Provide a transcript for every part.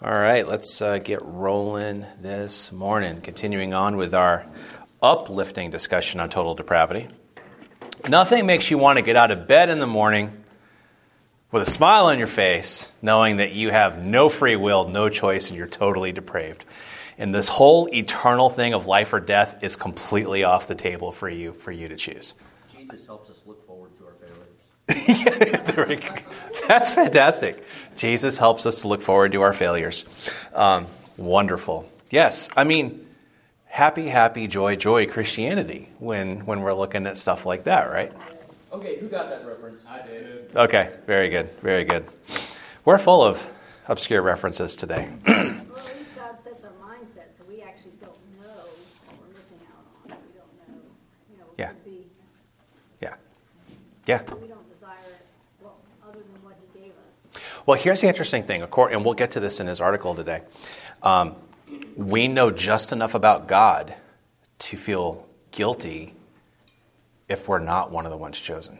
All right, let's get rolling this morning. Continuing on with our uplifting discussion on total depravity. Nothing makes you want to get out of bed in the morning with a smile on your face, knowing that you have no free will, no choice, and you're totally depraved. And this whole eternal thing of life or death is completely off the table for you to choose. Jesus helps us look forward to our failures. Yeah, there we go. That's fantastic. Jesus helps us to look forward to our failures. Wonderful. Yes, I mean, happy, joy Christianity when we're looking at stuff like that, right? Okay, who got that reference? I did. Okay, very good. We're full of obscure references today. Well, at least God sets our mindset, so we actually don't know what we're missing out on. We don't know, what could be. Yeah. We don't desire other than what He gave us. Well, here's the interesting thing, and we'll get to this in his article today. We know just enough about God to feel guilty if we're not one of the ones chosen.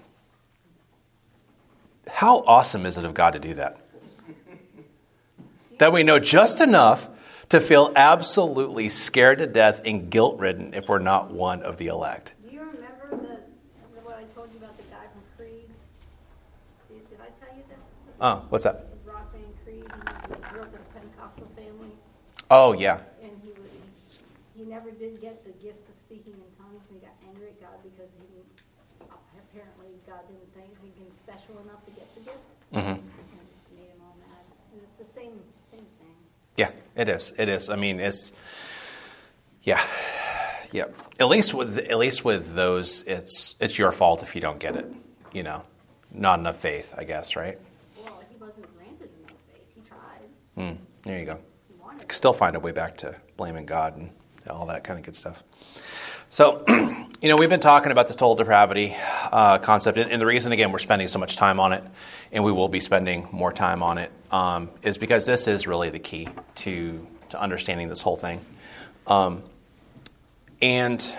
How awesome is it of God to do that? That we know just enough to feel absolutely scared to death and guilt-ridden if we're not one of the elect. Do you remember what I told you about the guy from Creed? Did I tell you this? Oh, what's that? The rock band Creed. He grew up in a Pentecostal family. Oh, yeah. And he never did get the gift of speaking in tongues, and he got angry at God because apparently God didn't think him special enough to get the gift. Mm-hmm. And made him all mad. And it's the same thing. Yeah, it is. I mean, yeah. At least with those, it's your fault if you don't get it. Not enough faith, I guess, right? Well, he wasn't granted enough faith. He tried. There you go. He wanted it. Still find a way back to blaming God and all that kind of good stuff. So, we've been talking about this total depravity concept, and the reason, again, we're spending so much time on it, and we will be spending more time on it, is because this is really the key to understanding this whole thing. And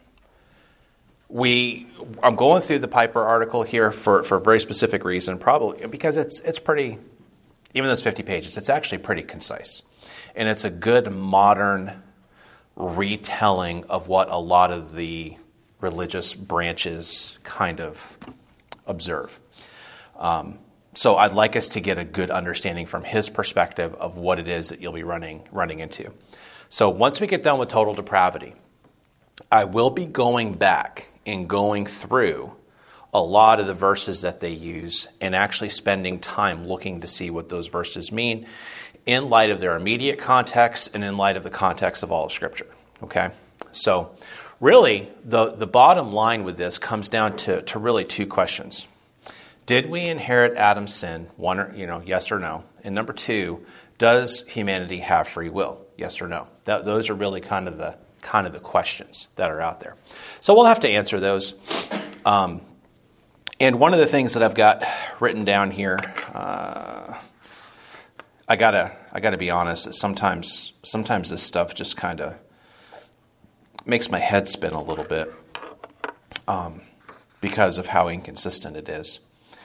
I'm going through the Piper article here for a very specific reason, probably because it's pretty, even though it's 50 pages, it's actually pretty concise. And it's a good modern retelling of what a lot of the religious branches kind of observe. So I'd like us to get a good understanding from his perspective of what it is that you'll be running into. So once we get done with total depravity, I will be going back and going through a lot of the verses that they use and actually spending time looking to see what those verses mean in light of their immediate context and in light of the context of all of Scripture. Okay? So really, the bottom line with this comes down to really two questions. Did we inherit Adam's sin? One, yes or no. And number two, does humanity have free will? Yes or no. Those are really kind of the questions that are out there. So we'll have to answer those. And one of the things that I've got written down here, I gotta be honest. Sometimes this stuff just kind of makes my head spin a little bit because of how inconsistent it is.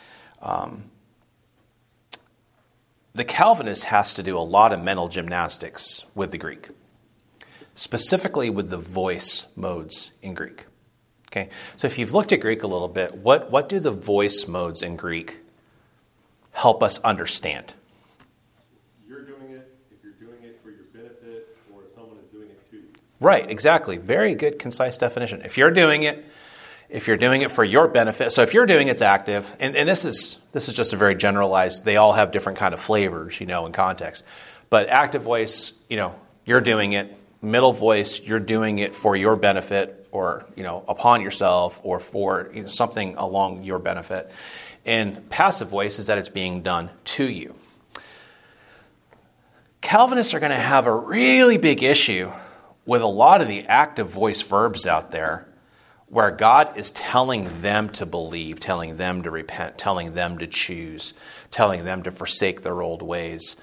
The Calvinist has to do a lot of mental gymnastics with the Greek, specifically with the voice modes in Greek. Okay, so if you've looked at Greek a little bit, what do the voice modes in Greek help us understand? You're doing it if you're doing it for your benefit, or if someone is doing it to you. Right, exactly. Very good, concise definition. If you're doing it for your benefit, so if you're doing it's active, and this is just a very generalized, they all have different kind of flavors, in context. But active voice, you're doing it. Middle voice, you're doing it for your benefit or, upon yourself or for something along your benefit. And passive voice is that it's being done to you. Calvinists are going to have a really big issue with a lot of the active voice verbs out there where God is telling them to believe, telling them to repent, telling them to choose, telling them to forsake their old ways.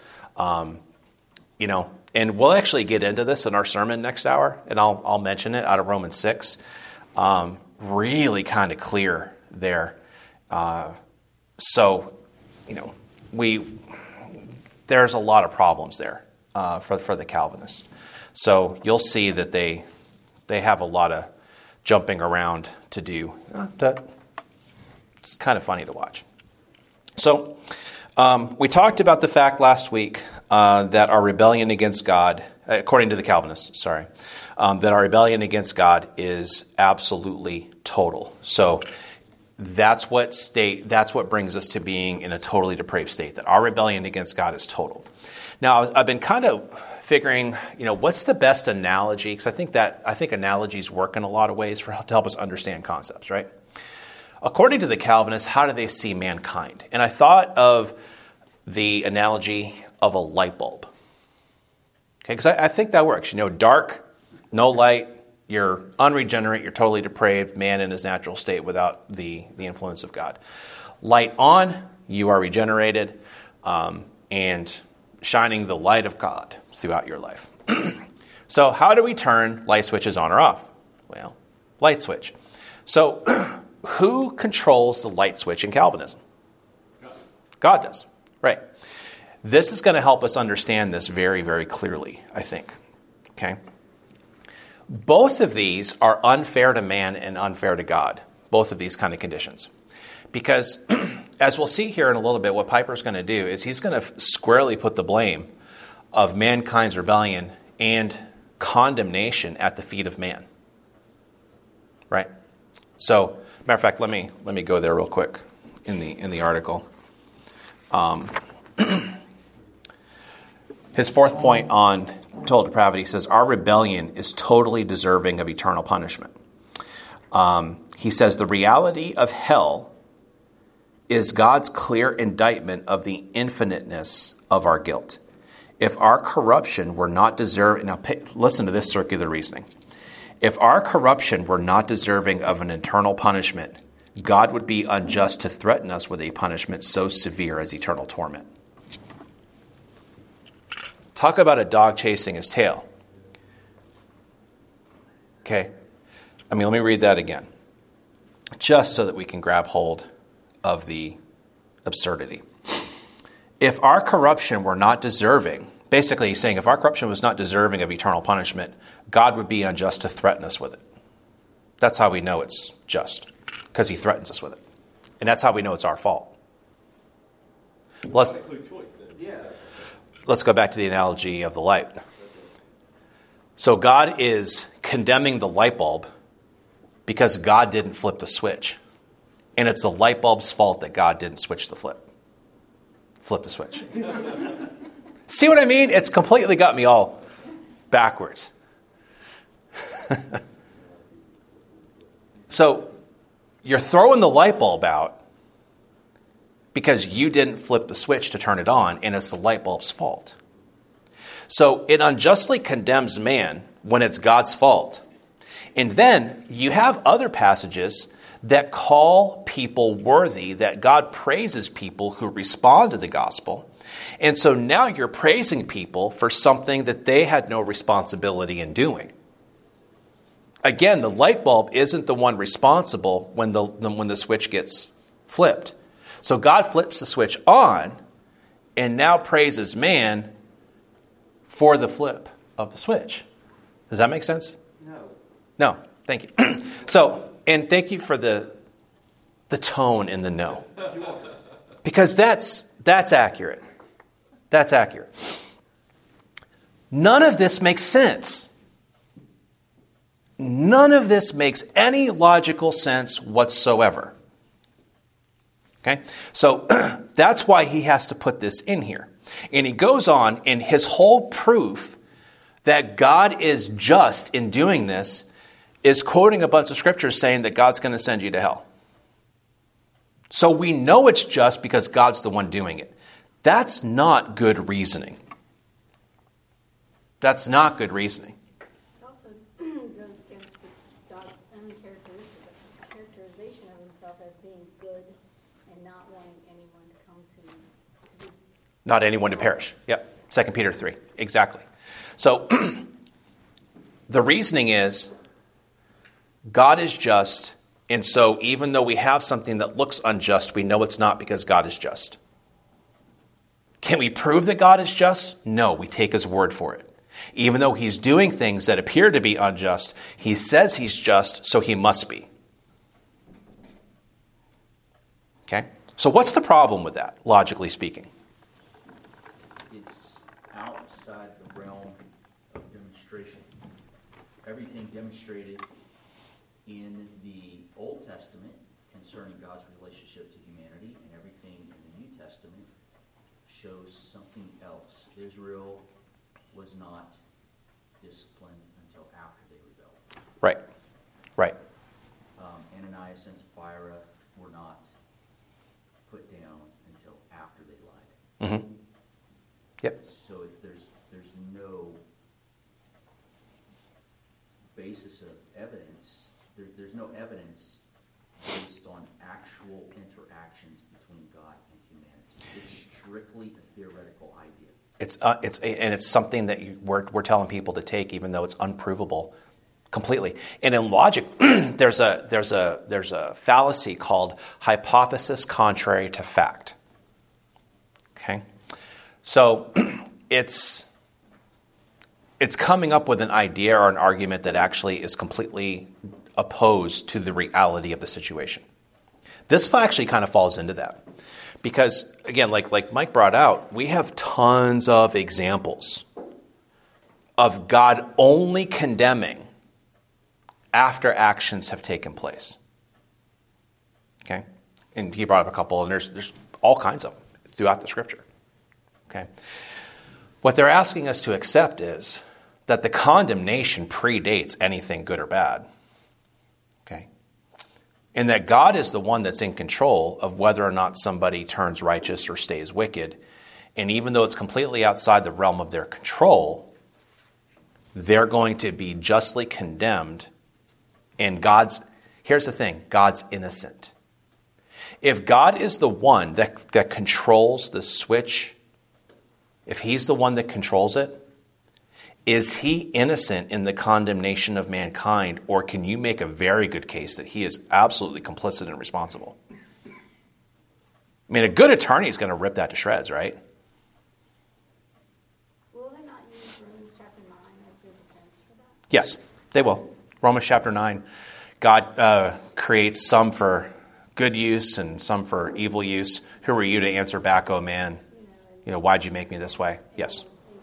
And we'll actually get into this in our sermon next hour, and I'll mention it out of Romans 6. Really kind of clear there. There's a lot of problems there for the Calvinists. So you'll see that they have a lot of jumping around to do. It's kind of funny to watch. So we talked about the fact last week that our rebellion against God, according to the Calvinists, that our rebellion against God is absolutely total. So that's what brings us to being in a totally depraved state, that our rebellion against God is total. Now, I've been kind of figuring, what's the best analogy? Because I think analogies work in a lot of ways to help us understand concepts, right? According to the Calvinists, how do they see mankind? And I thought of the analogy of a light bulb. Okay, because I think that works. Dark, no light, you're unregenerate, you're totally depraved, man in his natural state without the influence of God. Light on, you are regenerated, and shining the light of God throughout your life. So how do we turn light switches on or off? Well, light switch. So who controls the light switch in Calvinism? God does. Right. This is going to help us understand this very, very clearly, I think. Okay? Both of these are unfair to man and unfair to God, both of these kind of conditions. Because, as we'll see here in a little bit, what Piper's going to do is he's going to squarely put the blame of mankind's rebellion and condemnation at the feet of man. Right? So, matter of fact, let me go there real quick in the article. His fourth point on total depravity says, our rebellion is totally deserving of eternal punishment. He says, the reality of hell is God's clear indictment of the infiniteness of our guilt. If our corruption were not deserving, now listen to this circular reasoning. If our corruption were not deserving of an eternal punishment, God would be unjust to threaten us with a punishment so severe as eternal torment. Talk about a dog chasing his tail. Okay. Let me read that again. Just so that we can grab hold of the absurdity. If our corruption were not deserving, basically he's saying if our corruption was not deserving of eternal punishment, God would be unjust to threaten us with it. That's how we know it's just, because he threatens us with it. And that's how we know it's our fault. Let's go back to the analogy of the light. So God is condemning the light bulb because God didn't flip the switch. And it's the light bulb's fault that God didn't flip the switch. See what I mean? It's completely got me all backwards. So you're throwing the light bulb out because you didn't flip the switch to turn it on, and it's the light bulb's fault. So it unjustly condemns man when it's God's fault. And then you have other passages that call people worthy, that God praises people who respond to the gospel. And so now you're praising people for something that they had no responsibility in doing. Again, the light bulb isn't the one responsible when the switch gets flipped. So God flips the switch on and now praises man for the flip of the switch. Does that make sense? No. Thank you. So, and thank you for the tone in the no. Because that's accurate. That's accurate. None of this makes sense. None of this makes any logical sense whatsoever. Okay? So that's why he has to put this in here. And he goes on, and his whole proof that God is just in doing this is quoting a bunch of scriptures saying that God's going to send you to hell. So we know it's just because God's the one doing it. That's not good reasoning. That's not good reasoning. It also goes against God's own characterization of himself as being good and not wanting anyone to come to be. Not anyone to perish. Yep. 2 Peter 3. Exactly. So the reasoning is God is just, and so even though we have something that looks unjust, we know it's not because God is just. Can we prove that God is just? No, we take his word for it. Even though he's doing things that appear to be unjust, he says he's just, so he must be. Okay? So what's the problem with that, logically speaking? It's outside the realm of demonstration. Everything demonstrated in the Old Testament concerning God's relationship to humanity and everything in the New Testament shows something else. Israel was not disciplined until after they rebelled. Right. Right. Ananias and Sapphira were not put down until after they lied. Mm-hmm. Yep. So there's no basis of evidence. There's no evidence based on actual interactions between God and humanity. It's strictly a theoretical idea. It's something that we're telling people to take, even though it's unprovable completely. And in logic, there's a fallacy called hypothesis contrary to fact. Okay, so it's coming up with an idea or an argument that actually is completely opposed to the reality of the situation. This actually kind of falls into that. Because, again, like Mike brought out, we have tons of examples of God only condemning after actions have taken place. Okay? And he brought up a couple, and there's all kinds of them throughout the Scripture. Okay? What they're asking us to accept is that the condemnation predates anything good or bad. Okay? And that God is the one that's in control of whether or not somebody turns righteous or stays wicked. And even though it's completely outside the realm of their control, they're going to be justly condemned. And here's the thing, God's innocent. If God is the one that controls the switch, if he's the one that controls it, is he innocent in the condemnation of mankind, or can you make a very good case that he is absolutely complicit and responsible? I mean, a good attorney is going to rip that to shreds, right? Will they not use Romans chapter 9 as the defense for that? Yes, they will. Romans chapter 9, God creates some for good use and some for evil use. Who are you to answer back, oh man? Why'd you make me this way? Yes.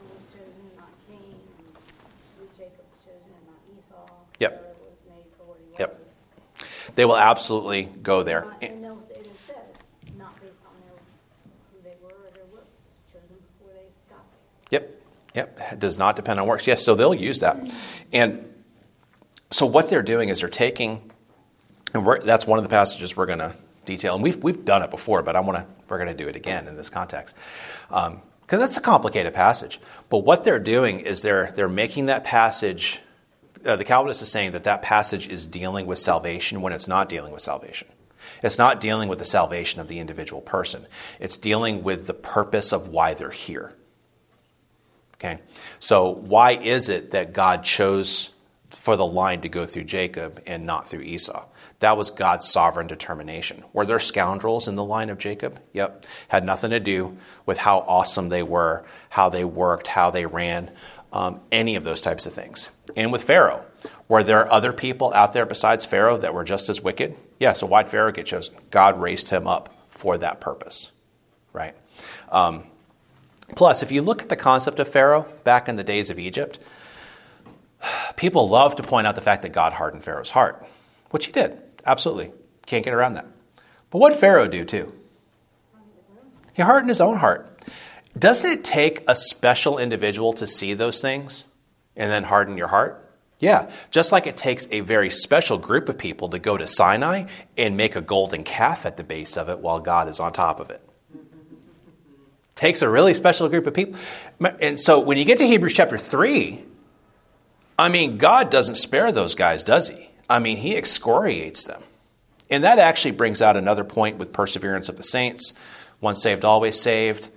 Yep. Yep. They will absolutely go there. And it says, not based on who they were or their works. It was chosen before they got there. Yep. It does not depend on works. Yes, so they'll use that. And so what they're doing is they're taking, and that's one of the passages we're going to detail. And we've done it before, but we're going to do it again in this context. Because that's a complicated passage. But what they're doing is they're making that passage. The Calvinist is saying that passage is dealing with salvation when it's not dealing with salvation. It's not dealing with the salvation of the individual person. It's dealing with the purpose of why they're here. Okay? So why is it that God chose for the line to go through Jacob and not through Esau? That was God's sovereign determination. Were there scoundrels in the line of Jacob? Yep. Had nothing to do with how awesome they were, how they worked, how they ran, any of those types of things. And with Pharaoh, were there other people out there besides Pharaoh that were just as wicked? Yeah, so why'd Pharaoh get chosen? God raised him up for that purpose, right? Plus, if you look at the concept of Pharaoh back in the days of Egypt, people love to point out the fact that God hardened Pharaoh's heart, which he did. Absolutely. Can't get around that. But what did Pharaoh do too? He hardened his own heart. Doesn't it take a special individual to see those things and then harden your heart? Yeah, just like it takes a very special group of people to go to Sinai and make a golden calf at the base of it while God is on top of it. Takes a really special group of people. And so when you get to Hebrews chapter 3, God doesn't spare those guys, does he? He excoriates them. And that actually brings out another point with perseverance of the saints. Once saved, always saved.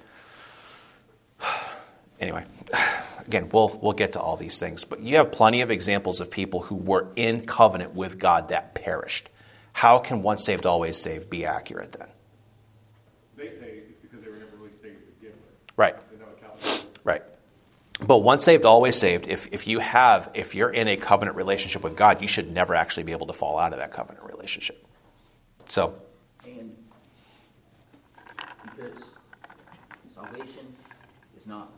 Anyway, again, we'll get to all these things. But you have plenty of examples of people who were in covenant with God that perished. How can once saved, always saved be accurate then? They say it's because they were never really saved to begin with. But once saved, always saved. If you're in a covenant relationship with God, you should never actually be able to fall out of that covenant relationship. So, And because salvation is not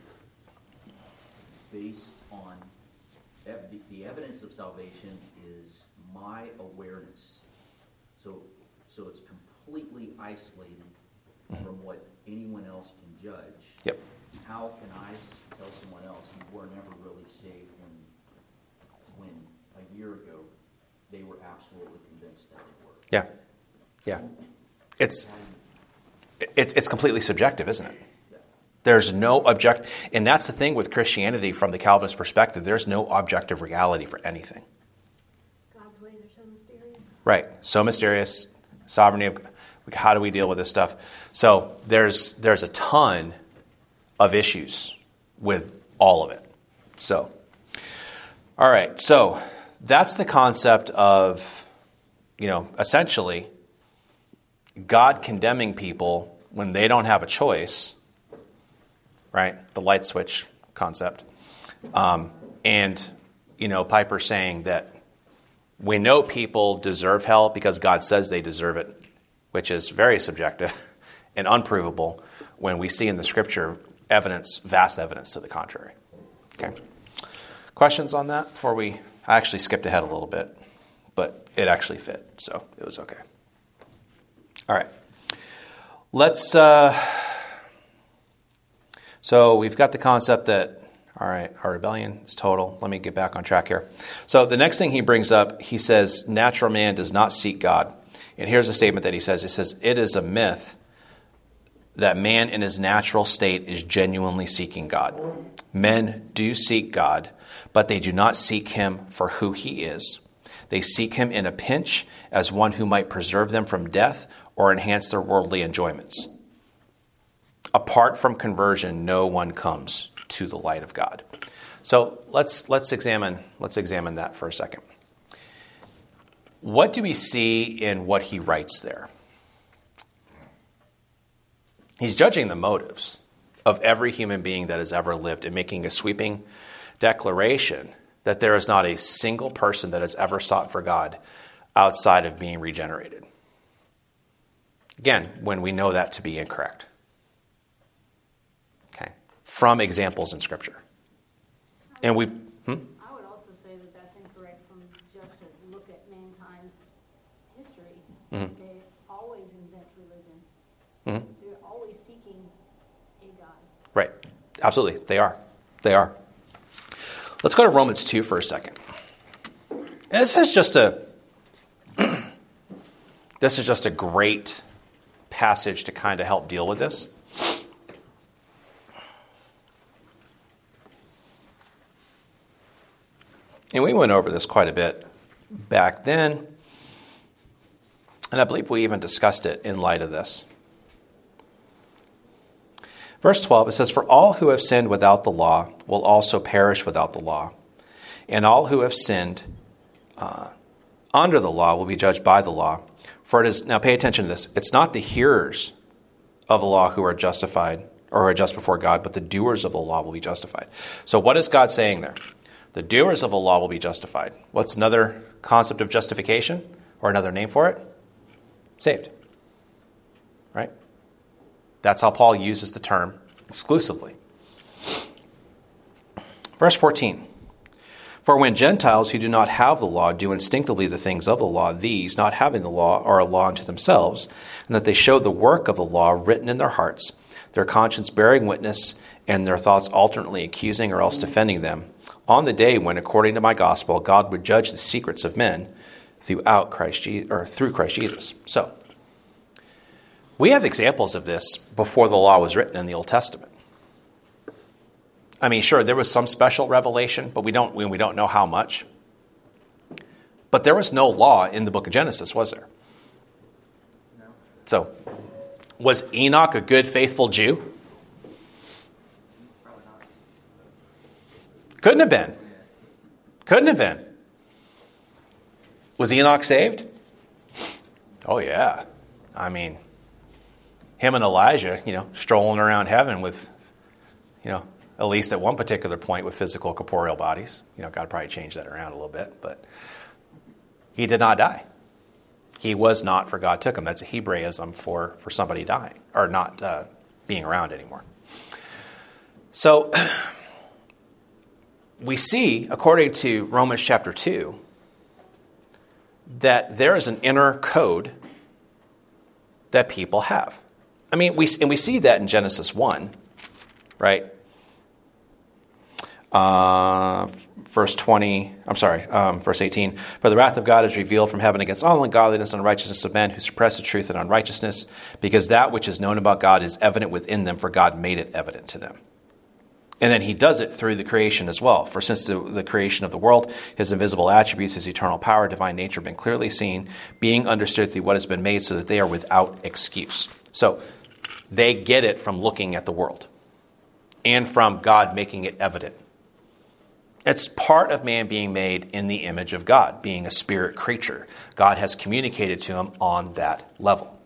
based on, the evidence of salvation is my awareness. So it's completely isolated from what anyone else can judge. yep. How can I tell someone else you were never really saved when a year ago they were absolutely convinced that they were? Yeah. Yeah. It's completely subjective, isn't it? Yeah. There's no object, and that's the thing with Christianity from the Calvinist perspective. There's no objective reality for anything. God's ways are so mysterious. Right. So mysterious. Sovereignty of, how do we deal with this stuff? So there's a ton of issues with all of it. So, all right. So that's the concept of, essentially God condemning people when they don't have a choice, right? The light switch concept. And Piper saying that we know people deserve hell because God says they deserve it, which is very subjective and unprovable when we see in the Scripture vast evidence to the contrary. Okay. Questions on that before I actually skipped ahead a little bit, but it actually fit, so it was okay. All right. Let's, so we've got the concept that, all right, our rebellion is total. Let me get back on track here. So the next thing he brings up, he says, natural man does not seek God. And here's a statement that he says. He says, it is a myth that man in his natural state is genuinely seeking God. Men do seek God, but they do not seek him for who he is. They seek him in a pinch as one who might preserve them from death or enhance their worldly enjoyments. Apart from conversion, no one comes to the light of God. So let's examine that for a second. What do we see in what he writes there? He's judging the motives of every human being that has ever lived and making a sweeping declaration that there is not a single person that has ever sought for God outside of being regenerated. Again, when we know that to be incorrect. Okay. From examples in Scripture. And we... I would also say that that's incorrect from just a look at mankind's history. Mm-hmm. They always invent religion. Mm-hmm. They're always seeking a God. Right. Absolutely. They are. Let's go to Romans 2 for a second. And this is just a great passage to kind of help deal with this. And we went over this quite a bit back then. And I believe we even discussed it in light of this. Verse 12, it says, "For all who have sinned without the law will also perish without the law. And all who have sinned under the law will be judged by the law. For it is," now pay attention to this, "it's not the hearers of the law who are justified or are just before God, but the doers of the law will be justified." So what is God saying there? The doers of the law will be justified. What's another concept of justification or another name for it? Saved. Right? That's how Paul uses the term exclusively. Verse 14. "For when Gentiles who do not have the law do instinctively the things of the law, these, not having the law, are a law unto themselves, and that they show the work of the law written in their hearts, their conscience bearing witness, and their thoughts alternately accusing or else defending them, on the day when, according to my gospel, God would judge the secrets of men through Christ Jesus." So, we have examples of this before the law was written in the Old Testament. I mean, sure, there was some special revelation, but we don't know how much. But there was no law in the book of Genesis, was there? No. So, was Enoch a good, faithful Jew? Probably not. Couldn't have been. Couldn't have been. Was Enoch saved? Oh, yeah. I mean, him and Elijah, strolling around heaven with, at least at one particular point with physical corporeal bodies. God probably changed that around a little bit, but he did not die. He was not, for God took him. That's a Hebraism for somebody dying or not being around anymore. So we see, according to Romans chapter 2, that there is an inner code that people have. I mean, we see that in Genesis 1, right? Verse 18. For the wrath of God is revealed from heaven against all ungodliness and unrighteousness of men who suppress the truth and unrighteousness, because that which is known about God is evident within them, for God made it evident to them. And then he does it through the creation as well. For since the creation of the world, his invisible attributes, his eternal power, divine nature have been clearly seen, being understood through what has been made, so that they are without excuse. So they get it from looking at the world and from God making it evident. It's part of man being made in the image of God, being a spirit creature. God has communicated to him on that level.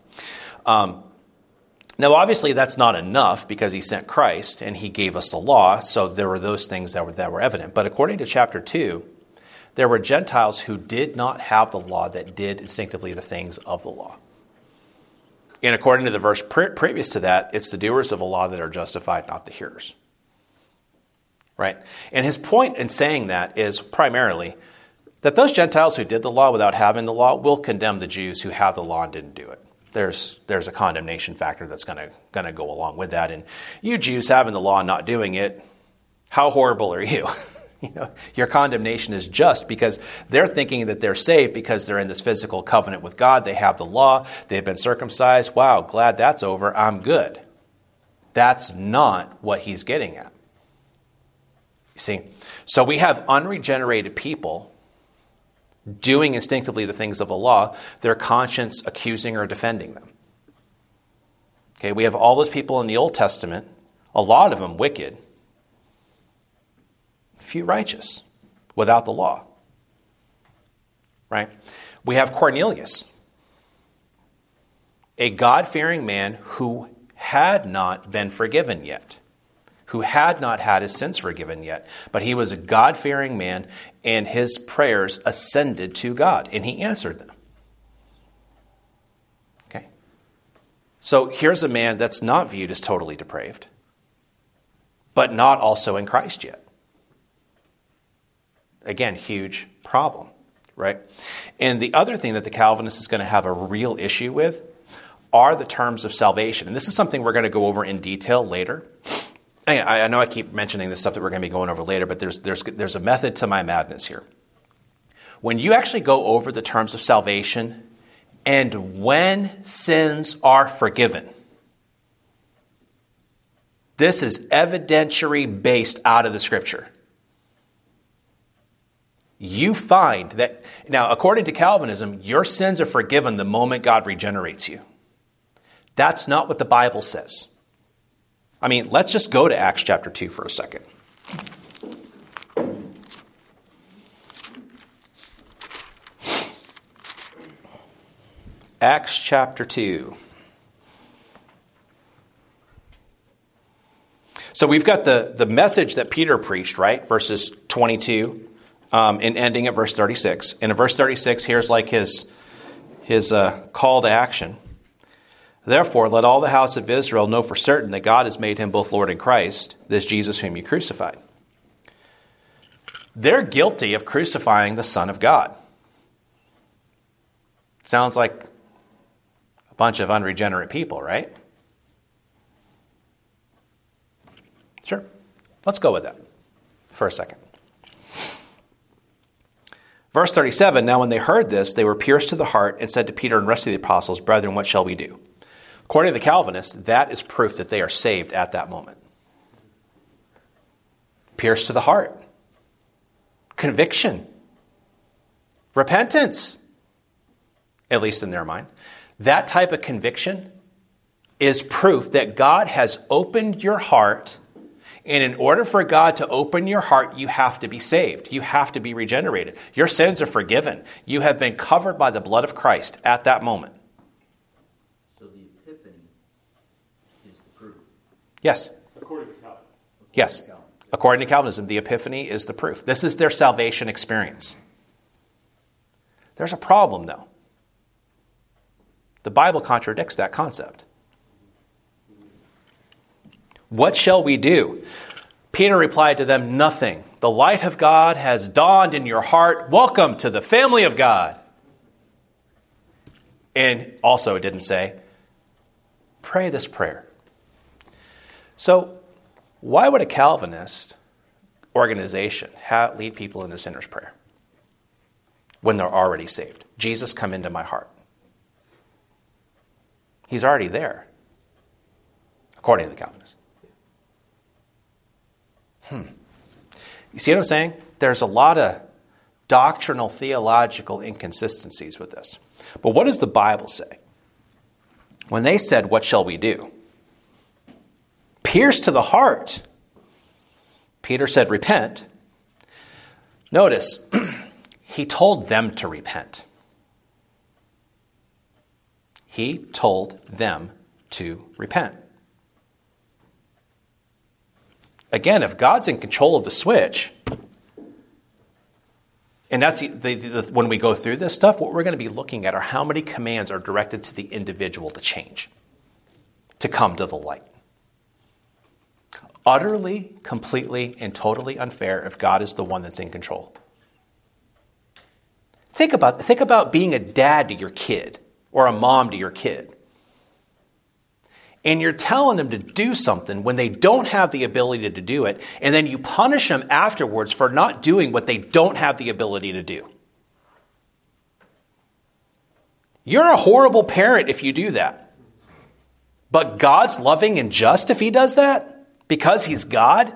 Now, obviously, that's not enough because he sent Christ and he gave us the law, so there were those things that were evident. But according to chapter 2, there were Gentiles who did not have the law that did instinctively the things of the law. And according to the verse previous to that, it's the doers of the law that are justified, not the hearers. Right? And his point in saying that is primarily that those Gentiles who did the law without having the law will condemn the Jews who have the law and didn't do it. There's a condemnation factor that's going to go along with that. And you Jews having the law and not doing it, how horrible are you? Your condemnation is just because they're thinking that they're saved because they're in this physical covenant with God. They have the law. They've been circumcised. Wow, glad that's over. I'm good. That's not what he's getting at. You see? So we have unregenerated people doing instinctively the things of the law, their conscience accusing or defending them. Okay, we have all those people in the Old Testament, a lot of them wicked, few righteous, without the law. Right? We have Cornelius, a God-fearing man who had not been forgiven yet, who had not had his sins forgiven yet, but he was a God-fearing man, and his prayers ascended to God, and he answered them. Okay? So here's a man that's not viewed as totally depraved, but not also in Christ yet. Again, huge problem, right? And the other thing that the Calvinist is going to have a real issue with are the terms of salvation. And this is something we're going to go over in detail later. I know I keep mentioning this stuff that we're going to be going over later, but there's a method to my madness here. When you actually go over the terms of salvation and when sins are forgiven, this is evidentiary based out of the Scripture. You find that, now according to Calvinism, your sins are forgiven the moment God regenerates you. That's not what the Bible says. I mean, let's just go to Acts chapter 2 for a second. Acts chapter 2. So we've got the message that Peter preached, right? Verses 22 and ending at verse 36. And in verse 36, here's like his call to action. Therefore, let all the house of Israel know for certain that God has made him both Lord and Christ, this Jesus whom you crucified. They're guilty of crucifying the Son of God. Sounds like a bunch of unregenerate people, right? Sure. Let's go with that for a second. Verse 37, now when they heard this, they were pierced to the heart and said to Peter and the rest of the apostles, brethren, what shall we do? According to the Calvinists, that is proof that they are saved at that moment. Pierced to the heart. Conviction. Repentance. At least in their mind. That type of conviction is proof that God has opened your heart. And in order for God to open your heart, you have to be saved. You have to be regenerated. Your sins are forgiven. You have been covered by the blood of Christ at that moment. So the epiphany is the proof. Yes. According to Calvin. Yes. Calvin. According to Calvinism, the Epiphany is the proof. This is their salvation experience. There's a problem, though. The Bible contradicts that concept. What shall we do? Peter replied to them, nothing. The light of God has dawned in your heart. Welcome to the family of God. And also it didn't say, pray this prayer. So why would a Calvinist organization lead people in the sinner's prayer when they're already saved? Jesus, come into my heart. He's already there, according to the Calvinist. You see what I'm saying? There's a lot of doctrinal, theological inconsistencies with this. But what does the Bible say? When they said, what shall we do? Pierced to the heart. Peter said, repent. Notice, he told them to repent. He told them to repent. Again, if God's in control of the switch, and that's when we go through this stuff, what we're going to be looking at are how many commands are directed to the individual to change, to come to the light. Utterly, completely, and totally unfair if God is the one that's in control. Think about being a dad to your kid or a mom to your kid. And you're telling them to do something when they don't have the ability to do it, and then you punish them afterwards for not doing what they don't have the ability to do. You're a horrible parent if you do that. But God's loving and just if he does that because he's God?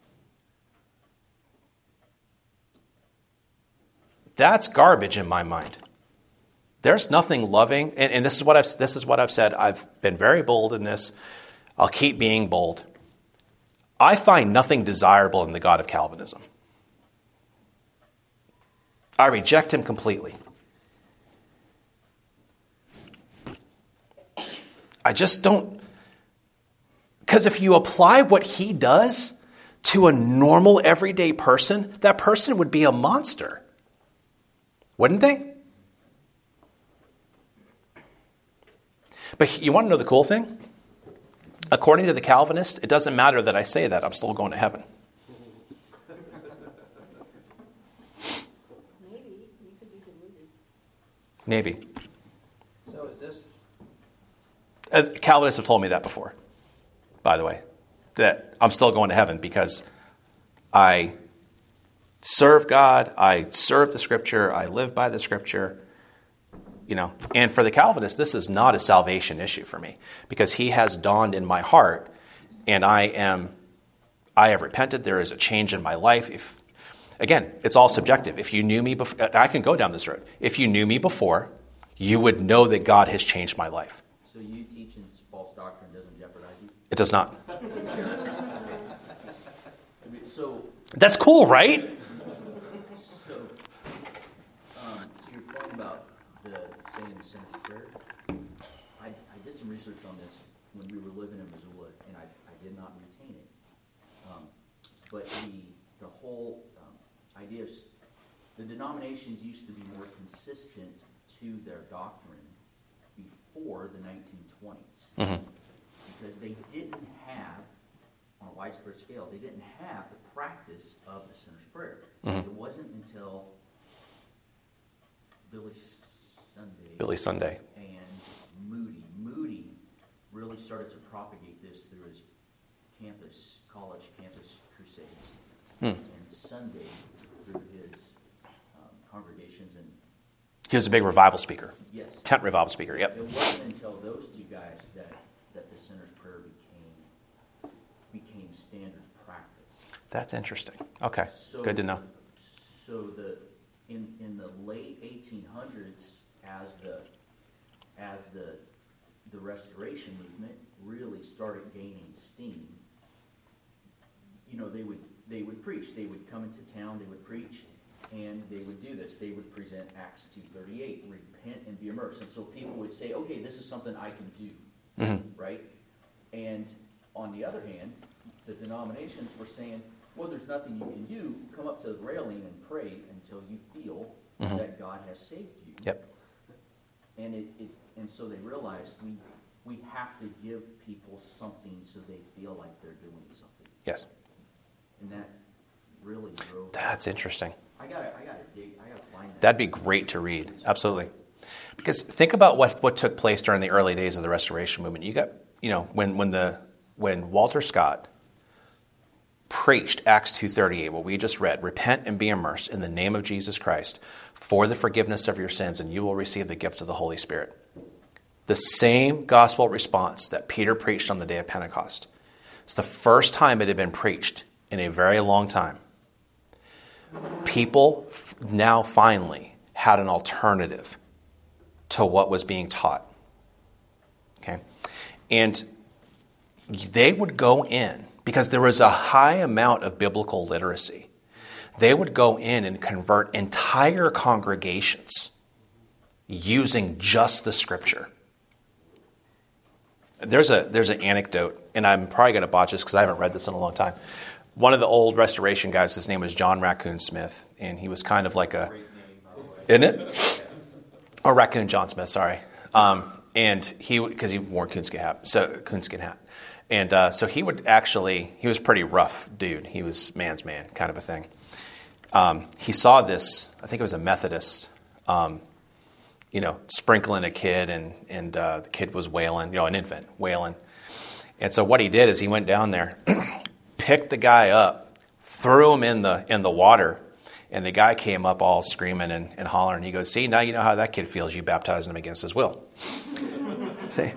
That's garbage in my mind. There's nothing loving, and this is what I've said. I've been very bold in this. I'll keep being bold. I find nothing desirable in the God of Calvinism. I reject him completely. I just don't. Because if you apply what he does to a normal, everyday person, that person would be a monster. Wouldn't they? But you want to know the cool thing? According to the Calvinist, it doesn't matter that I say that. I'm still going to heaven. Maybe. You could be deluded. Maybe. So is this... Calvinists have told me that before, by the way, that I'm still going to heaven because I serve God, I serve the Scripture, I live by the Scripture. And for the Calvinist, this is not a salvation issue for me because he has dawned in my heart and I have repented. There is a change in my life. Again, it's all subjective. If you knew me before, I can go down this road. If you knew me before, you would know that God has changed my life. So you teaching false doctrine doesn't jeopardize you? It does not. So That's cool, right? To your point about saying the sinner's prayer, I did some research on this when we were living in Missoula, and I did not retain it. But the whole idea of the denominations used to be more consistent to their doctrine before the 1920s. Mm-hmm. Because they didn't have, on a widespread scale, they didn't have the practice of the sinner's prayer. Mm-hmm. It wasn't until Billy Sunday and Moody really started to propagate this through his college campus crusades, and Sunday through his congregations. And He was a big revival speaker. yes, Tent revival speaker, yep. it wasn't until those two guys that the sinner's prayer became standard practice. That's interesting. Okay, So- good to know. So in the late 1800s, as the Restoration movement really started gaining steam, they would preach. They would come into town. They would preach, and they would do this. They would present Acts 2:38, repent and be immersed. And so people would say, "Okay, this is something I can do," right? And on the other hand, the denominations were saying, Well, there's nothing you can do. Come up to the railing and pray until you feel that God has saved you. Yep. And so they realized we have to give people something so they feel like they're doing something. Yes. And that really drove. That's interesting. I gotta find that. That'd be great to read. Absolutely. Because think about what took place during the early days of the Restoration Movement. You got, when Walter Scott preached Acts 2:38, what we just read, repent and be immersed in the name of Jesus Christ for the forgiveness of your sins, and you will receive the gift of the Holy Spirit. The same gospel response that Peter preached on the day of Pentecost. It's the first time it had been preached in a very long time. People now finally had an alternative to what was being taught. Okay? And they would go in, because there was a high amount of biblical literacy, they would go in and convert entire congregations using just the Scripture. There's an anecdote, and I'm probably going to botch this because I haven't read this in a long time. One of the old Restoration guys, his name was John Raccoon Smith, and he was kind of like a... Isn't it? Or Raccoon John Smith, sorry. And because he wore a coonskin hat. And so he would actually, he was a pretty rough dude. He was man's man, kind of a thing. He saw this, I think it was a Methodist, sprinkling a kid, and the kid was wailing, an infant wailing. And so what he did is he went down there, picked the guy up, threw him in the water, and the guy came up all screaming and hollering. He goes, see, now you know how that kid feels. You baptized him against his will. See?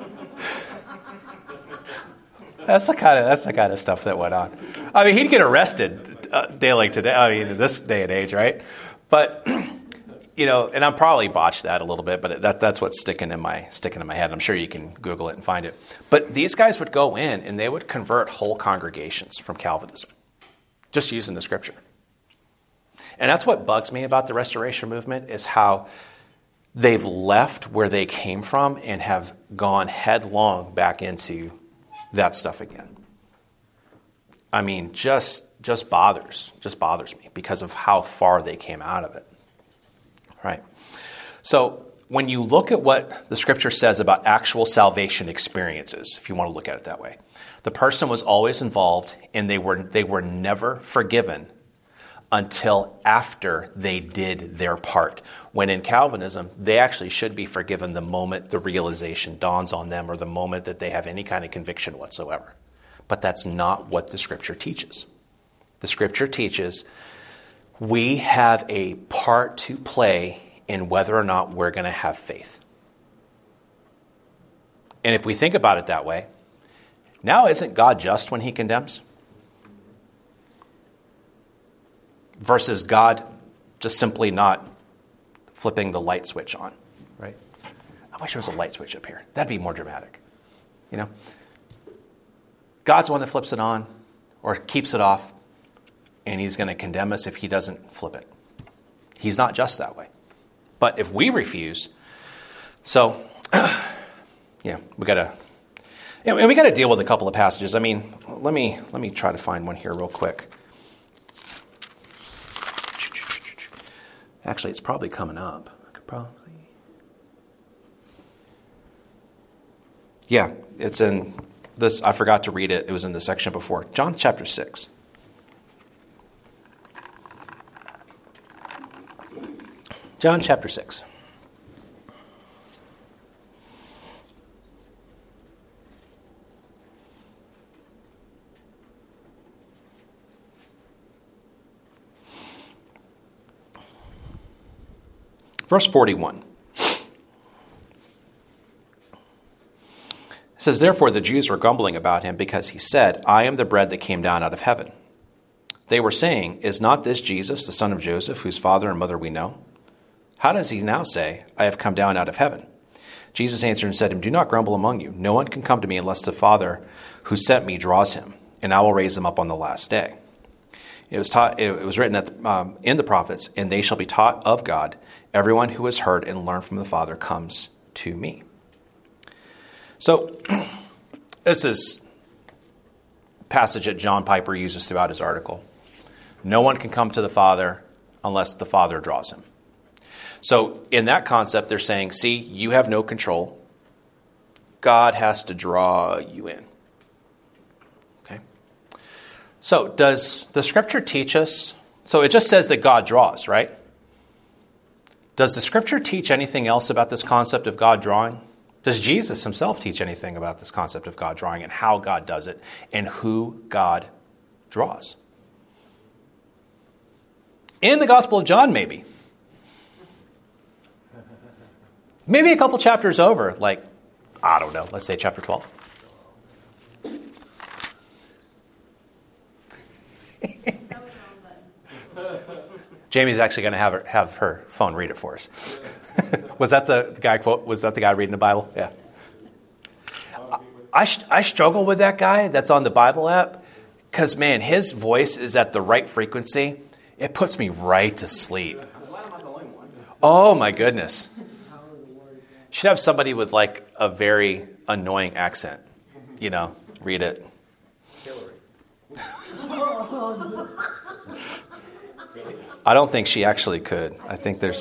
That's the kind of stuff that went on. I mean, he'd get arrested day like today. I mean, in this day and age, right? But and I'm probably botched that a little bit, but that's what's sticking in my head. I'm sure you can Google it and find it. But these guys would go in and they would convert whole congregations from Calvinism, just using the Scripture. And that's what bugs me about the Restoration Movement, is how they've left where they came from and have gone headlong back into that stuff again. I mean, just bothers me because of how far they came out of it. Right? So when you look at what the Scripture says about actual salvation experiences, if you want to look at it that way, the person was always involved, and they were never forgiven until after they did their part. When in Calvinism, they actually should be forgiven the moment the realization dawns on them, or the moment that they have any kind of conviction whatsoever. But that's not what the Scripture teaches. The Scripture teaches we have a part to play in whether or not we're going to have faith. And if we think about it that way, now isn't God just when He condemns? Versus God just simply not flipping the light switch on, right? I wish there was a light switch up here. That'd be more dramatic, God's the one that flips it on or keeps it off, and He's going to condemn us if He doesn't flip it. He's not just that way. But if we refuse, so, we got to deal with a couple of passages. I mean, let me try to find one here real quick. Actually, it's probably coming up. Yeah, it's in this. I forgot to read it. It was in the section before. John chapter 6. John chapter 6. Verse 41. It says, therefore the Jews were grumbling about him because he said, I am the bread that came down out of heaven. They were saying, is not this Jesus, the son of Joseph, whose father and mother we know? How does he now say, I have come down out of heaven? Jesus answered and said to him, do not grumble among you. No one can come to me unless the Father who sent me draws him, and I will raise him up on the last day. It was written in the prophets, and they shall be taught of God. Everyone who has heard and learned from the Father comes to me. So, this is a passage that John Piper uses throughout his article. No one can come to the Father unless the Father draws him. So in that concept, they're saying, see, you have no control. God has to draw you in. Okay. So does the Scripture teach us? So it just says that God draws, right? Does the Scripture teach anything else about this concept of God drawing? Does Jesus himself teach anything about this concept of God drawing and how God does it and who God draws? In the Gospel of John, maybe. Maybe a couple chapters over, like, I don't know, let's say chapter 12. Jamie's actually going to have her phone read it for us. Was that the guy quote? Was that the guy reading the Bible? Yeah. I struggle with that guy that's on the Bible app because, man, his voice is at the right frequency. It puts me right to sleep. Oh, my goodness. Should have somebody with like a very annoying accent, read it. Hillary. I don't think she actually could. I think there's...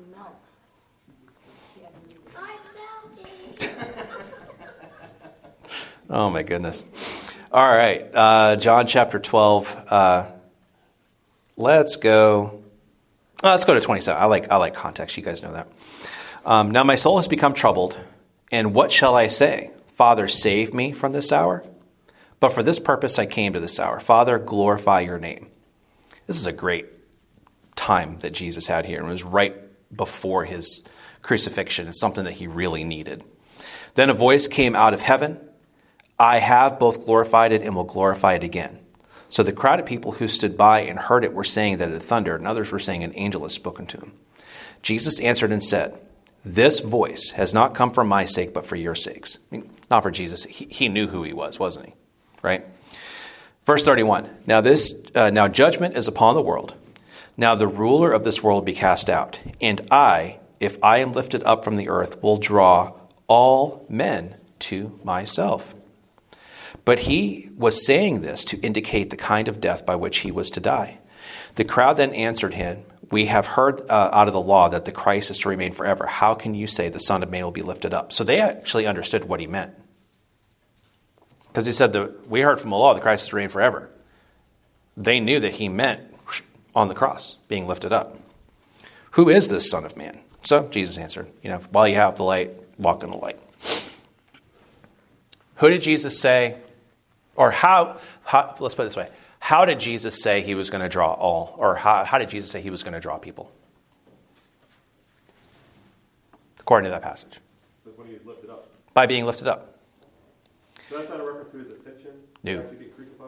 Oh, my goodness. All right. John chapter 12. Let's go to 27. I like context. You guys know that. Now my soul has become troubled. And what shall I say? Father, save me from this hour. But for this purpose I came to this hour. Father, glorify your name. This is a great time that Jesus had here. It was right before his crucifixion. It's something that he really needed. Then a voice came out of heaven. I have both glorified it and will glorify it again. So the crowd of people who stood by and heard it were saying that it had thundered, and others were saying an angel had spoken to him. Jesus answered and said, this voice has not come for my sake, but for your sakes. I mean, not for Jesus. He knew who he was, wasn't he? Right? Verse 31. Now judgment is upon the world. Now the ruler of this world be cast out. And I, if I am lifted up from the earth, will draw all men to myself. But he was saying this to indicate the kind of death by which he was to die. The crowd then answered him, we have heard out of the law that the Christ is to remain forever. How can you say the Son of Man will be lifted up? So they actually understood what he meant. Because he said, we heard from the law the Christ is to reign forever. They knew that he meant on the cross, being lifted up. Who is this Son of Man? So Jesus answered, while you have the light, walk in the light. Who did Jesus say, or how let's put it this way, how did Jesus say he was going to draw all, or how did Jesus say he was going to draw people? According to that passage. That's when he was lifted up. By being lifted up. So that's not a reference to his ascension? No. Actually being crucified?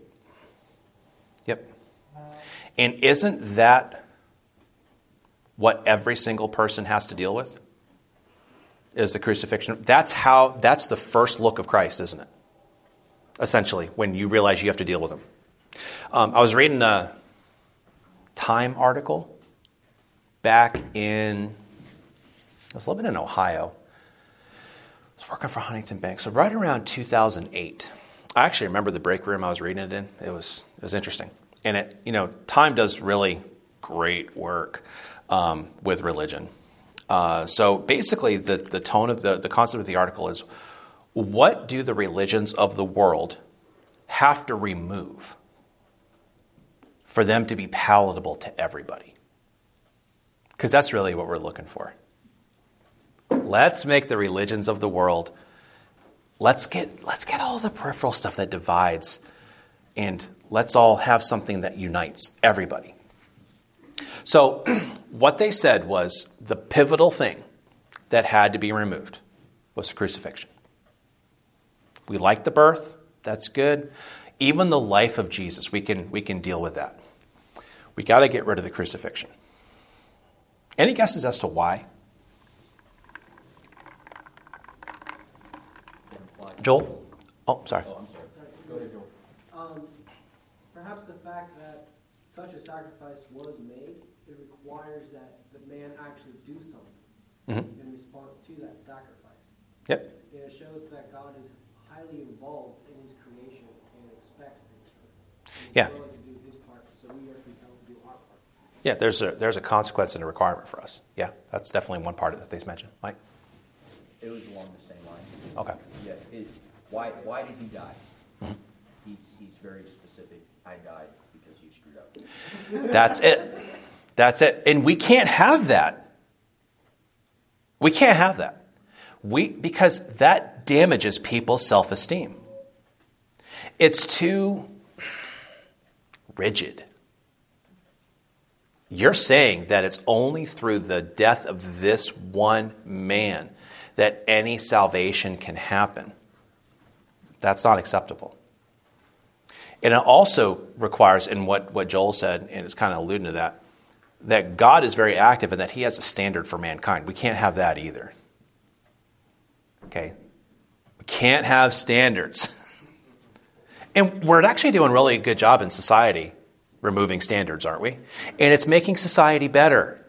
Yep. And isn't that what every single person has to deal with? Is the crucifixion. That's the first look of Christ, isn't it? Essentially, when you realize you have to deal with him. I was reading a Time article back I was living in Ohio. I was working for Huntington Bank. So right around 2008, I actually remember the break room I was reading it in. It was interesting. And Time does really great work with religion. So basically, the tone of the concept of the article is, what do the religions of the world have to remove for them to be palatable to everybody? Because that's really what we're looking for. Let's make the religions of the world, let's get all the peripheral stuff that divides, and let's all have something that unites everybody. So what they said was the pivotal thing that had to be removed was the crucifixion. We like the birth. That's good. Even the life of Jesus, we can deal with that. We got to get rid of the crucifixion. Any guesses as to why? Joel? Oh, sorry. Oh, I'm sorry. Go ahead, Joel. Perhaps the fact that such a sacrifice was made, it requires that the man actually do something in response to that sacrifice. Yep. And it shows that God is highly involved in his creation and expects things from it. And he's Yeah. willing to do his part, so we are Yeah, there's a consequence and a requirement for us. Yeah, that's definitely one part of it that they mentioned. Mike? It was along the same line. Okay. Yeah, why did he die? Mm-hmm. He's very specific. I died because you screwed up. That's it. That's it. And we can't have that. We can't have that. Because that damages people's self-esteem. It's too rigid. You're saying that it's only through the death of this one man that any salvation can happen. That's not acceptable. And it also requires, in what Joel said, and it's kind of alluding to that God is very active and that he has a standard for mankind. We can't have that either. Okay? We can't have standards. And we're actually doing really a good job in society removing standards, aren't we? And it's making society better.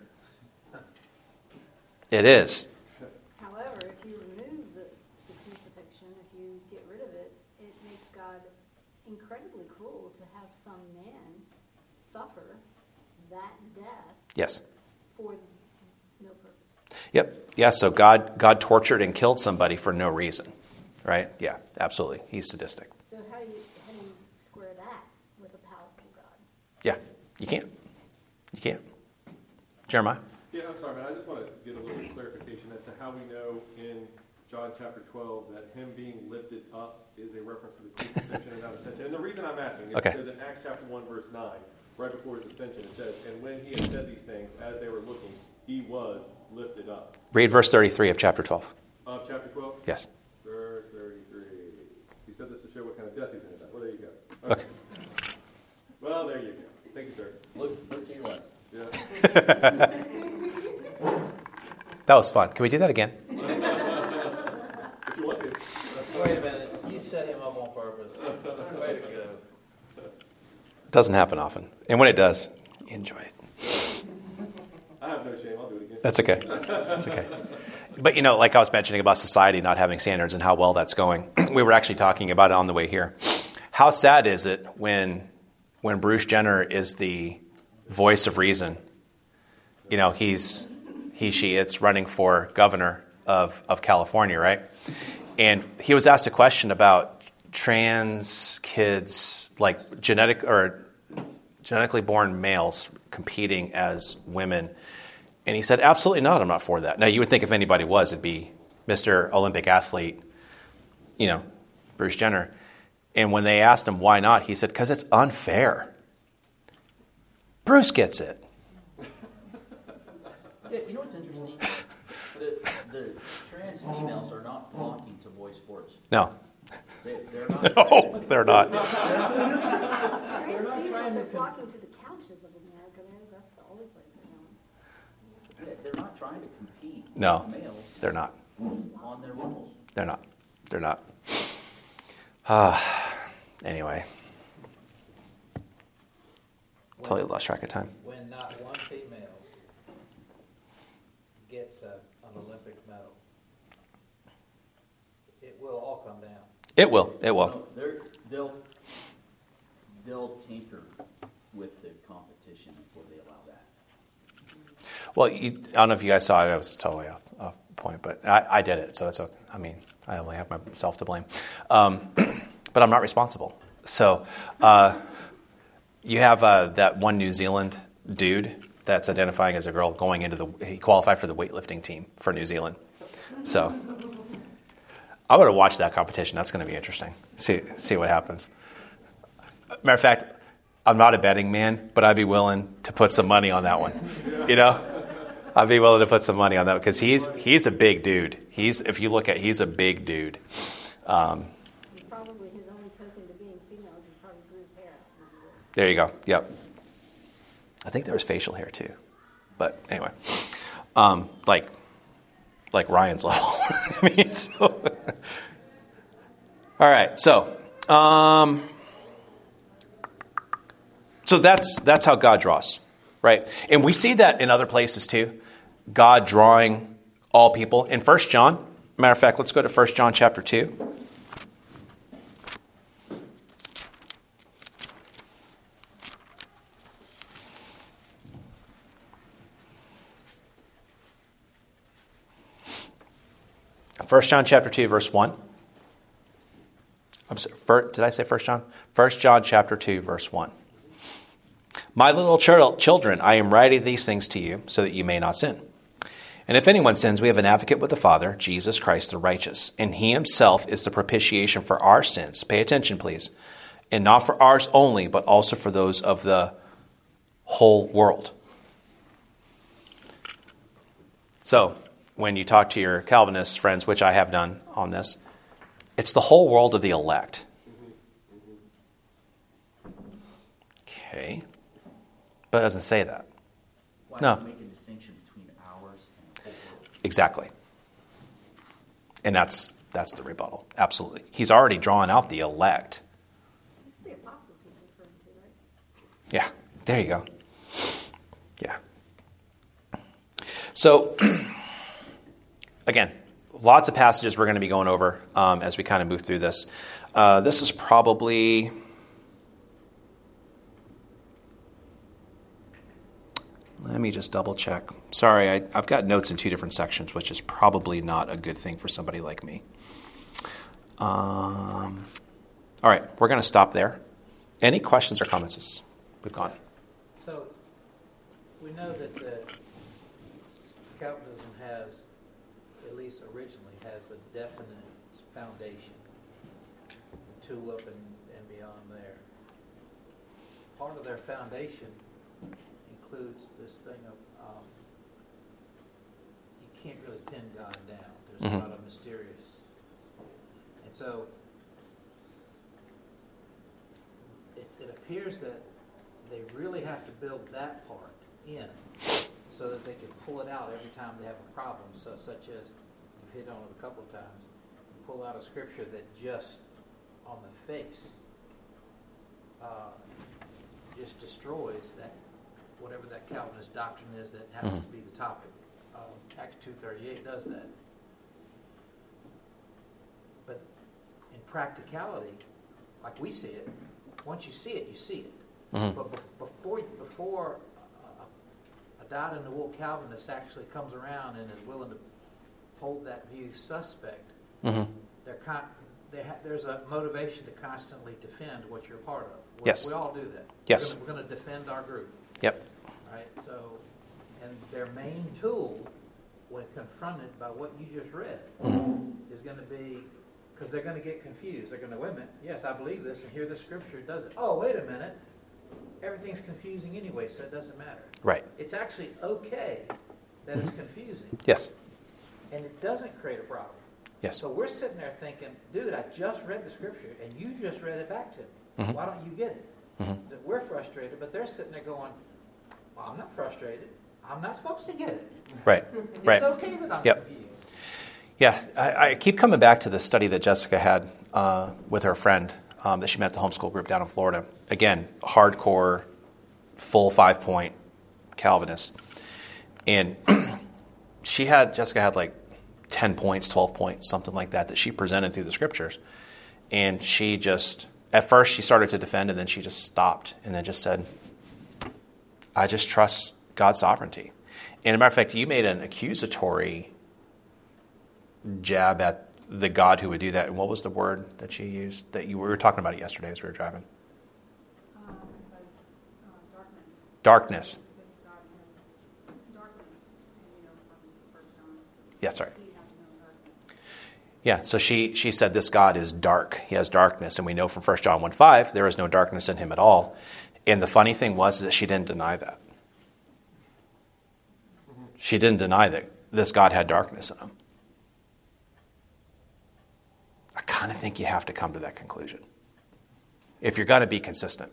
It is. However, if you remove the crucifixion, if you get rid of it, it makes God incredibly cruel to have some man suffer that death Yes. for no purpose. Yep. Yeah, so God tortured and killed somebody for no reason. Right? Yeah, absolutely. He's sadistic. So how do you square that with a powerful God? Yeah, you can't. You can't. Jeremiah? Yeah, I'm sorry, man. I just want to get a little clarification as to how we know in John chapter 12 that him being lifted up is a reference to the crucifixion and not ascension. And the reason I'm asking is because in Acts chapter 1, verse 9, right before his ascension, it says, and when he had said these things, as they were looking, he was lifted up. Read verse 33 of chapter 12. Of chapter 12? Yes. Verse 33. He said this to show what kind of death he's going to die. Well, there you go. Okay. Well, there you go. Thank you, sir. Look to your left. Yeah. That was fun. Can we do that again? If you want to. Wait a minute. You set him up on purpose. Way to go. It doesn't happen often. And when it does, enjoy it. I have no shame. I'll do it again. That's okay. That's okay. But, like I was mentioning about society not having standards and how well that's going, we were actually talking about it on the way here. How sad is it when Bruce Jenner is the voice of reason? It's running for governor of California, right? And he was asked a question about trans kids, like genetically born males competing as women. And he said, absolutely not, I'm not for that. Now, you would think if anybody was, it'd be Mr. Olympic athlete, Bruce Jenner. And when they asked him why not, he said, because it's unfair. Bruce gets it. Yeah, you know what's interesting? The trans females are not flocking to boy sports. No. They're not. No, they're not. Trans females are flocking to the couches of America. That's the only place they're going. They're not trying to compete No, with males they're not. on their rules. They're not. They're not. Anyway. Totally lost track of time. When not one female gets an Olympic medal, it will all come down. It will. It will. No, they'll tinker with the competition before they allow that. Well, I don't know if you guys saw it. I was totally off point, but I did it, so it's okay. I mean, I only have myself to blame. But I'm not responsible. So you have that one New Zealand dude that's identifying as a girl going into he qualified for the weightlifting team for New Zealand. So I would have watched that competition. That's going to be interesting. See what happens. Matter of fact, I'm not a betting man, but I'd be willing to put some money on that one. I'd be willing to put some money on that because he's a big dude. He's a big dude. Probably his only token to being female is probably Bruce hair. There you go. Yep. I think there was facial hair too, but anyway, like Ryan's level. I mean, so. All right, so that's how God draws, right? And we see that in other places too. God drawing all people in 1 John. Matter of fact, let's go to 1 John chapter 2. 1 John chapter 2, verse 1. I'm sorry, did I say 1 John? 1 John chapter 2, verse 1. My little children, I am writing these things to you so that you may not sin. And if anyone sins, we have an advocate with the Father, Jesus Christ the righteous. And he himself is the propitiation for our sins. Pay attention, please. And not for ours only, but also for those of the whole world. So, when you talk to your Calvinist friends, which I have done on this, it's the whole world of the elect. Okay. But it doesn't say that. Why No. do you make a distinction between ours and the whole world? Exactly. And that's the rebuttal. Absolutely. He's already drawn out the elect. It's the apostles he's referring to, right? Yeah, there you go. Yeah. So, again, lots of passages we're going to be going over as we kind of move through this. This is probably... Let me just double check. Sorry, I've got notes in two different sections, which is probably not a good thing for somebody like me. All right, we're going to stop there. Any questions or comments? We've gone. So, we know that Calvinism has, at least originally, has a definite foundation, tulip and beyond there. Part of their foundation includes this thing of you can't really pin God down. There's a lot of mysterious. And so it appears that they really have to build that part in so that they can pull it out every time they have a problem. So such as, you've hit on it a couple of times, pull out a scripture that just on the face just destroys that, whatever that Calvinist doctrine is that happens to be the topic. Acts 2:38 does that. But in practicality, like we see it, once you see it, you see it. But before a dyed-in-the-wool Calvinist actually comes around and is willing to hold that view suspect, there's a motivation to constantly defend what you're a part of. Yes. We all do that. Yes. We're going to defend our group. Yep. Right? So, and their main tool when confronted by what you just read is going to be, because they're going to get confused. They're going to, wait a minute, yes, I believe this, and here the scripture does it. Oh, wait a minute. Everything's confusing anyway, so it doesn't matter. Right. It's actually okay that it's confusing. Yes. And it doesn't create a problem. Yes. So we're sitting there thinking, dude, I just read the scripture, and you just read it back to me. Why don't you get it? That we're frustrated, but they're sitting there going, well, I'm not frustrated. I'm not supposed to get it. Right. It's okay that I'm confused. Yeah, I keep coming back to the study that Jessica had with her friend that she met at the homeschool group down in Florida. Again, hardcore, full 5-point Calvinist. And Jessica had like 10 points, 12 points, something like that she presented through the scriptures. And she just, at first she started to defend, and then she just stopped and then just said, I just trust God's sovereignty. And as a matter of fact, you made an accusatory jab at the God who would do that. And what was the word that she used? We were talking about it yesterday as we were driving. It's like darkness. Darkness. Because God has darkness, and from 1 John. Yeah, sorry. He has no darkness. Yeah, so she said this God is dark. He has darkness. And we know from 1 John 1:5, there is no darkness in him at all. And the funny thing was that she didn't deny that. She didn't deny that this God had darkness in him. I kind of think you have to come to that conclusion if you're going to be consistent.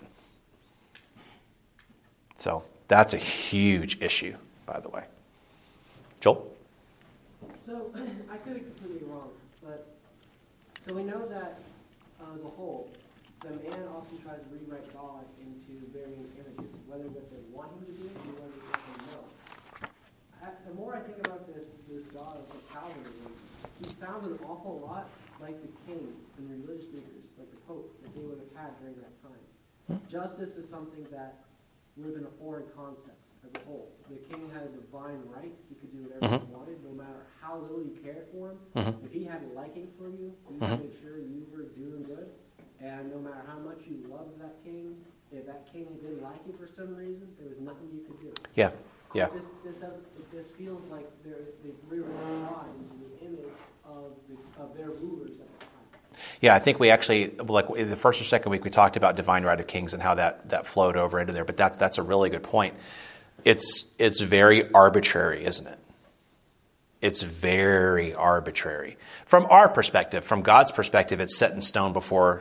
So that's a huge issue, by the way. Joel? So, I could be completely wrong, but so we know that as a whole, the man often tries to rewrite God into varying images, whether what they want him to be or whether they say no. The more I think about this God of Calvinism, he sounds an awful lot like the kings and the religious leaders, like the Pope, that they would have had during that time. Justice is something that would have been a foreign concept. as a whole. The king had a divine right. He could do whatever he wanted, no matter how little you cared for him. If he had a liking for you, he made sure you were doing good. And no matter how much you loved that king, if that king didn't like you for some reason, there was nothing you could do. Yeah. This feels like they've rewritten God into the image of their rulers at the time. Yeah, I think we actually, like in the first or second week, we talked about divine right of kings and how that flowed over into there. But that's a really good point. It's very arbitrary, isn't it? It's very arbitrary. From our perspective, from God's perspective, it's set in stone before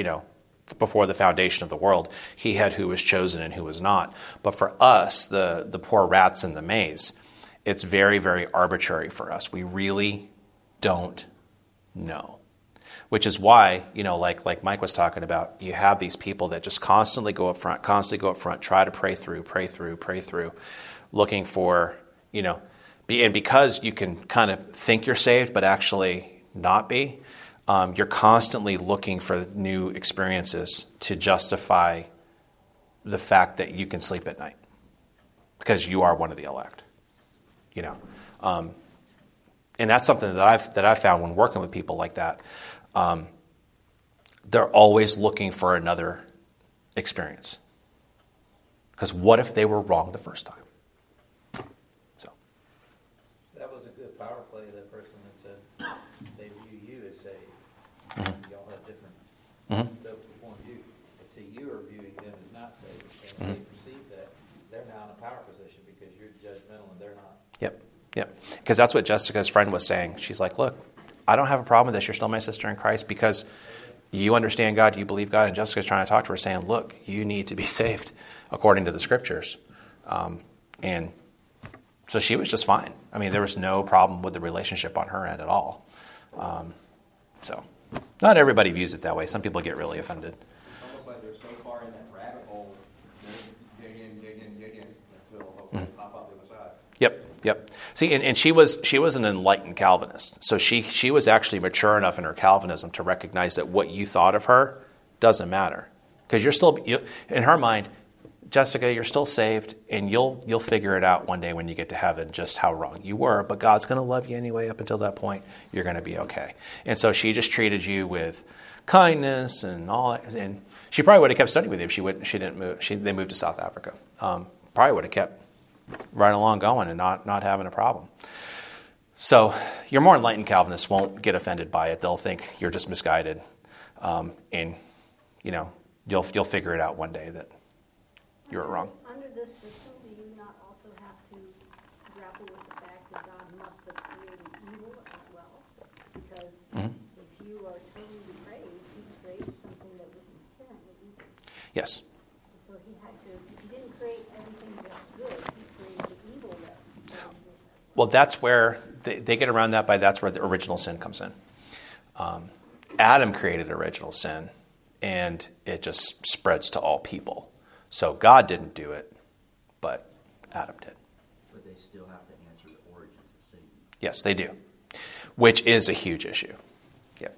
the foundation of the world. He had who was chosen and who was not. But for us, the poor rats in the maze, it's very, very arbitrary for us. We really don't know. Which is why, like Mike was talking about, you have these people that just constantly go up front, try to pray through, looking for, and because you can kind of think you're saved, but actually not be, you're constantly looking for new experiences to justify the fact that you can sleep at night because you are one of the elect, and that's something that I've found when working with people like that. They're always looking for another experience. Because what if they were wrong the first time? So that was a good power play. That person that said they view you as saved. Y'all have different biblical point of view. But see, you are viewing them as not saved. And if they perceive that, they're now in a power position because you're judgmental and they're not. Yep. Because that's what Jessica's friend was saying. She's like, look, I don't have a problem with this. You're still my sister in Christ because you understand God, you believe God. And Jessica's trying to talk to her saying, look, you need to be saved according to the scriptures. And so she was just fine. I mean, there was no problem with the relationship on her end at all. So not everybody views it that way. Some people get really offended. It's almost like they're so far in that rabbit hole, dig in, until hopefully pop up the other side. Yep. See, and she was an enlightened Calvinist. So she was actually mature enough in her Calvinism to recognize that what you thought of her doesn't matter. Because you're still, in her mind, Jessica, you're still saved, and you'll figure it out one day when you get to heaven just how wrong you were. But God's going to love you anyway up until that point. You're going to be okay. And so she just treated you with kindness and all that. And she probably would have kept studying with you if she didn't move. They moved to South Africa. Probably would have kept right along going and not having a problem. So your more enlightened Calvinists won't get offended by it. They'll think you're just misguided, and you'll figure it out one day that you're wrong. Under this system, do you not also have to grapple with the fact that God must have created evil as well? Because if you are totally depraved, He created something that was inherently evil. Yes. So He didn't create everything just good. He created the evil that exists. Well, that's where they get around that that's where the original sin comes in. Adam created original sin, and it just spreads to all people. So God didn't do it, but Adam did. But they still have to answer the origins of Satan. Yes, they do, which is a huge issue. Yep.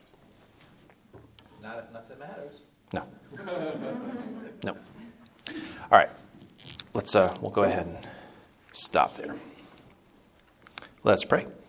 Not if nothing matters. No. No. All right. We'll go ahead and stop there. Let's pray.